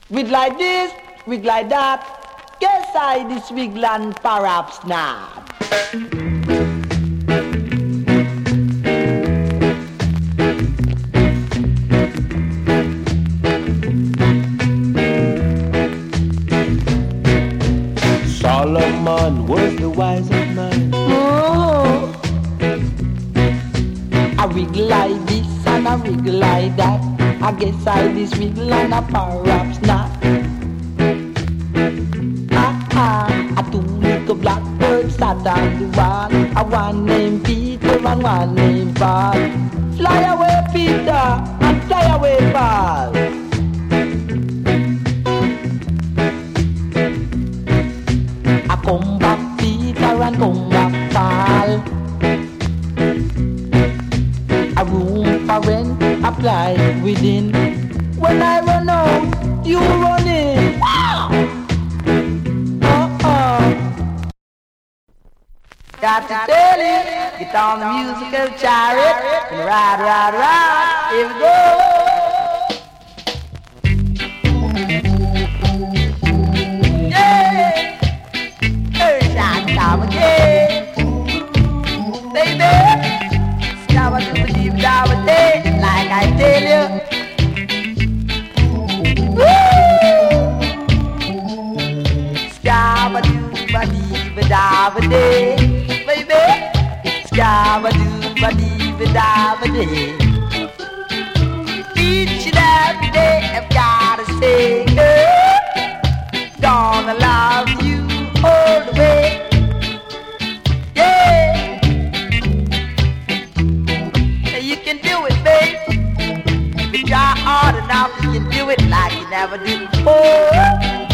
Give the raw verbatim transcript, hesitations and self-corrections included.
Wig like this, wig like that. Guess I this wigland perhaps not. Solomon was the wisest man. Oh. A wig like this and a wig like that. I guess I this wiggle and a perhaps not. Ah ah, a two little blackbirds sat on the wall. A one named Peter and one named Paul. Fly away Peter and fly away Paul. I come back Peter and come back Paul. A room for rent, apply within. When I run out, you run in. Uh-uh. Got to tell you, get on the musical chariot and ride, ride, ride. Here we go. Like I tell you, Scabba-doo-ba-dee-ba-dabba-day, baby. Scabba-doo-ba-dee-ba-dabba-day. Each and every day I've gotta say, girl, gonna love you all the way. Try hard enough, you can do it like you never did before.